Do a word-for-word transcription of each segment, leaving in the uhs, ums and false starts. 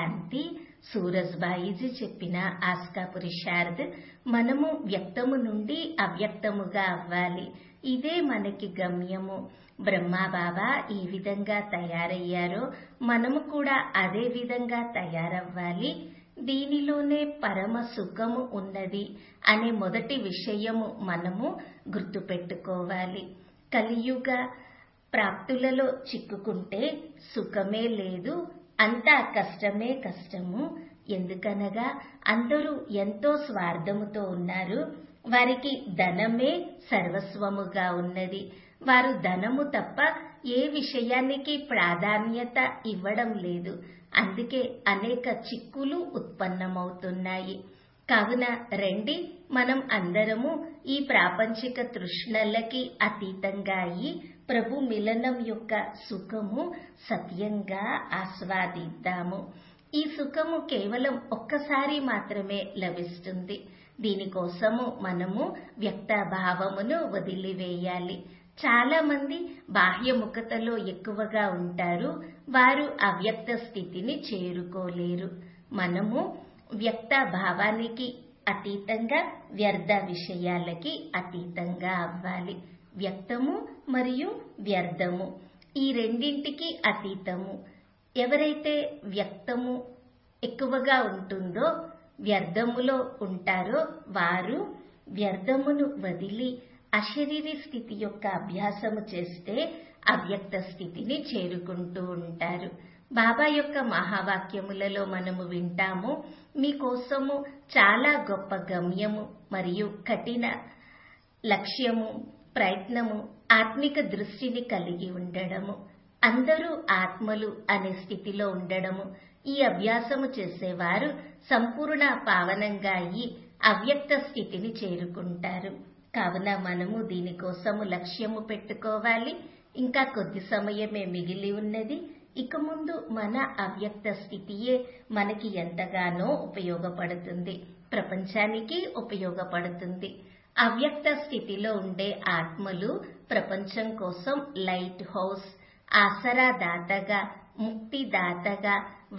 శాంతి. సూరజ్బాయిజీ చెప్పిన ఆస్కా పురుషార్థ్, మనము వ్యక్తము నుండి అవ్యక్తముగా అవ్వాలి. ఇదే మనకి గమ్యము. బ్రహ్మాబాబా ఈ విధంగా తయారయ్యారో మనము కూడా అదే విధంగా తయారవ్వాలి. దీనిలోనే పరమ సుఖము ఉన్నది అనే మొదటి విషయము మనము గుర్తుపెట్టుకోవాలి. కలియుగ ప్రాప్తులలో చిక్కుకుంటే సుఖమే లేదు, అంతా కష్టమే కష్టము. ఎందుకనగా అందరూ ఎంతో స్వార్థముతో ఉన్నారు. వారికి ధనమే సర్వస్వముగా ఉన్నది. వారు ధనము తప్ప ఏ విషయానికి ప్రాధాన్యత ఇవ్వడం లేదు. అందుకే అనేక చిక్కులు ఉత్పన్నమవుతున్నాయి. కావున రండి, మనం అందరము ఈ ప్రాపంచిక తృష్ణలకి అతీతంగా అయి ప్రభు మిలనం యొక్క సుఖము సత్యంగా ఆస్వాదిద్దాము. ఈ సుఖము కేవలం ఒక్కసారి మాత్రమే లభిస్తుంది. దీనికోసము మనము వ్యక్త భావమును వదిలివేయాలి. చాలా మంది బాహ్యముఖతలో ఎక్కువగా ఉంటారు. వారు అవ్యక్త స్థితిని చేరుకోలేరు. మనము వ్యక్త భావానికి అతీతంగా వ్యర్థ విషయాలకి అతీతంగా అవ్వాలి. వ్యక్తము మరియు వ్యర్థము ఈ రెండింటికి అతీతము. ఎవరైతే వ్యక్తము ఎక్కువగా ఉంటుందో వ్యర్థములో ఉంటారో వారు వ్యర్థమును వదిలి అశరీరి స్థితి యొక్క అభ్యాసము చేస్తే అవ్యక్త స్థితిని చేరుకుంటూ ఉంటారు. బాబా యొక్క మహావాక్యములలో మనము వింటాము, మీకోసము చాలా గొప్ప గమ్యము మరియు కఠిన లక్ష్యము, ప్రయత్నము, ఆత్మిక దృష్టిని కలిగి ఉండడము, అందరూ ఆత్మలు అనే స్థితిలో ఉండడము. ఈ అభ్యాసము చేసేవారు సంపూర్ణ పావనంగా అయి అవ్యక్త స్థితిని చేరుకుంటారు. కావున మనము దీనికోసము లక్ష్యము పెట్టుకోవాలి. ఇంకా కొద్ది సమయమే మిగిలి ఉన్నది. ఇక ముందు మన అవ్యక్త స్థితియే మనకి ఎంతగానో ఉపయోగపడుతుంది, ప్రపంచానికి ఉపయోగపడుతుంది. అవ్యక్త స్థితిలో ఉండే ఆత్మలు ప్రపంచం కోసం లైట్ హౌస్, ఆసరాదాతగా, ముక్తిదాతగా,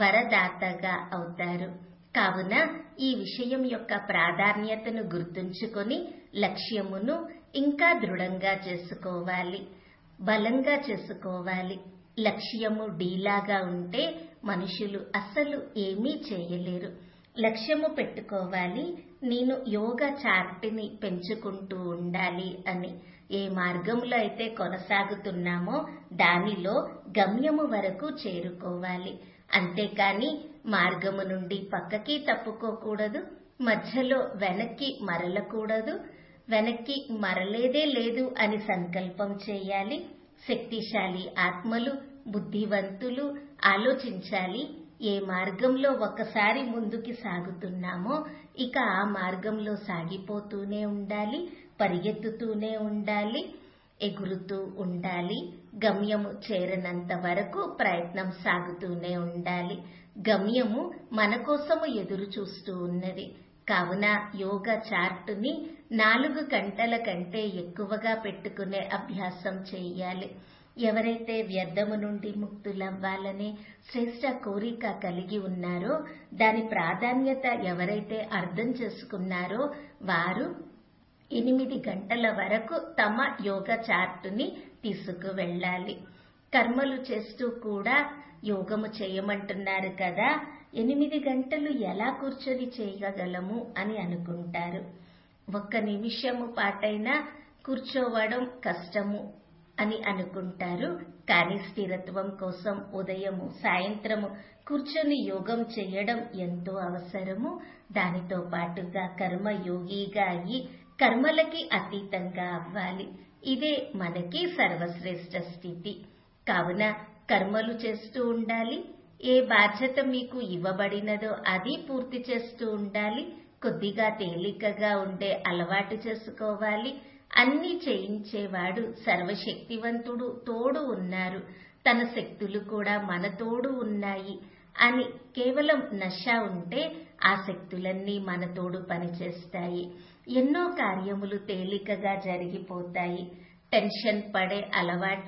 వరదాతగా అవుతారు. కావున ఈ విషయం యొక్క ప్రాధాన్యతను గుర్తుంచుకొని లక్ష్యమును ఇంకా దృఢంగా చేసుకోవాలి, బలంగా చేసుకోవాలి. లక్ష్యము డీలాగా ఉంటే మనుషులు అస్సలు ఏమీ చేయలేరు. లక్ష్యము పెట్టుకోవాలి, నేను యోగా చార్ట్ని పెంచుకుంటూ ఉండాలి అని. ఏ మార్గంలో అయితే కొనసాగుతున్నామో దానిలో గమ్యము వరకు చేరుకోవాలి. అంతేకాని మార్గము నుండి పక్కకి తప్పుకోకూడదు, మధ్యలో వెనక్కి మరలకూడదు. వెనక్కి మరలేదే లేదు అని సంకల్పం చేయాలి. శక్తిశాలి ఆత్మలు, బుద్ధివంతులు ఆలోచించాలి. ఏ మార్గంలో ఒకసారి ముందుకి సాగుతున్నామో ఇక ఆ మార్గంలో సాగిపోతూనే ఉండాలి, పరిగెత్తుతూనే ఉండాలి, ఎగురుతూ ఉండాలి. గమ్యము చేరనంత వరకు ప్రయత్నం సాగుతూనే ఉండాలి. గమ్యము మన కోసము ఎదురు చూస్తూ ఉన్నది. కావున యోగా చార్టుని నాలుగు గంటల కంటే ఎక్కువగా పెట్టుకునే అభ్యాసం చేయాలి. ఎవరైతే వ్యర్థము నుండి ముక్తులవ్వాలనే శ్రేష్ట కోరిక కలిగి ఉన్నారో, దాని ప్రాధాన్యత ఎవరైతే అర్థం చేసుకున్నారో వారు ఎనిమిది గంటల వరకు తమ యోగా చార్టుని తీసుకువెళ్ళాలి. కర్మలు చేస్తూ కూడా యోగము చేయమంటున్నారు కదా, ఎనిమిది గంటలు ఎలా కూర్చొని చేయగలము అని అనుకుంటారు. ఒక్క నిమిషము పాటైనా కూర్చోవడం కష్టము అని అనుకుంటారు. కానీ స్థిరత్వం కోసం ఉదయము, సాయంత్రము కూర్చొని యోగం చేయడం ఎంతో అవసరము. దానితో పాటుగా కర్మయోగిగా అయ్యి కర్మలకి అతీతంగా అవ్వాలి. ఇదే మనకి సర్వశ్రేష్ఠ స్థితి. కావున కర్మలు చేస్తూ ఉండాలి. ఏ బాధ్యత మీకు ఇవ్వబడినదో అది పూర్తి చేస్తూ ఉండాలి. కొద్దిగా తేలికగా ఉండే అలవాటు చేసుకోవాలి. అన్ని చేయించేవాడు సర్వశక్తివంతుడు తోడు ఉన్నారు, తన శక్తులు కూడా మన తోడు ఉన్నాయి అని కేవలం నశ ఉంటే ఆ శక్తులన్నీ మన తోడు పనిచేస్తాయి. ఎన్నో కార్యములు తేలికగా జరిగిపోతాయి. టెన్షన్ పడే అలవాటు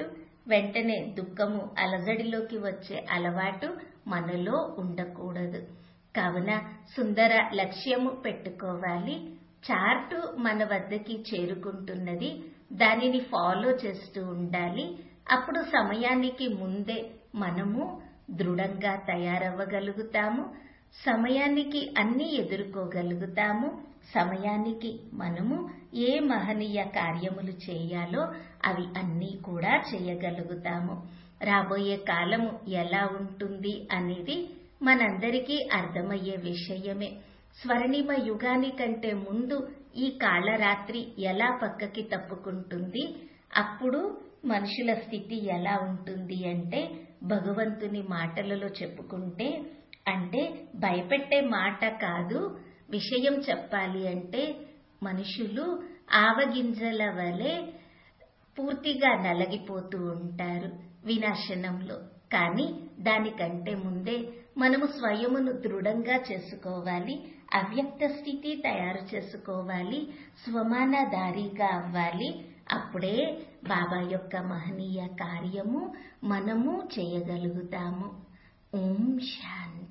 వెంటనే దుఃఖము అలజడిలోకి వచ్చే అలవాటు మనలో ఉండకూడదు. కావున సుందర లక్ష్యము పెట్టుకోవాలి. చార్టు మన వద్దకి చేరుకుంటున్నది, దానిని ఫాలో చేస్తూ ఉండాలి. అప్పుడు సమయానికి ముందే మనము దృఢంగా తయారవ్వగలుగుతాము. సమయానికి అన్ని ఎదుర్కోగలుగుతాము. సమయానికి మనము ఏ మహనీయ కార్యములు చేయాలో అవి అన్నీ కూడా చేయగలుగుతాము. రాబోయే కాలము ఎలా ఉంటుంది అనేది మనందరికీ అర్థమయ్యే విషయమే. స్వర్ణిమ యుగానికంటే ముందు ఈ కాళరాత్రి ఎలా పక్కకి తప్పుకుంటుంది, అప్పుడు మనుషుల స్థితి ఎలా ఉంటుంది అంటే, భగవంతుని మాటలలో చెప్పుకుంటే, అంటే భయపెట్టే మాట కాదు, విషయం చెప్పాలి అంటే మనుషులు ఆవగింజల వలె పూర్తిగా నలగిపోతూ ఉంటారు వినాశనంలో. కానీ దానికంటే ముందే మనము స్వయమును దృఢంగా చేసుకోవాలి, అవ్యక్త స్థితి తయారు చేసుకోవాలి, స్వమానధారిగా అవ్వాలి. అప్పుడే బాబా యొక్క మహనీయ కార్యము మనము చేయగలుగుతాము. ఓం శాంతి.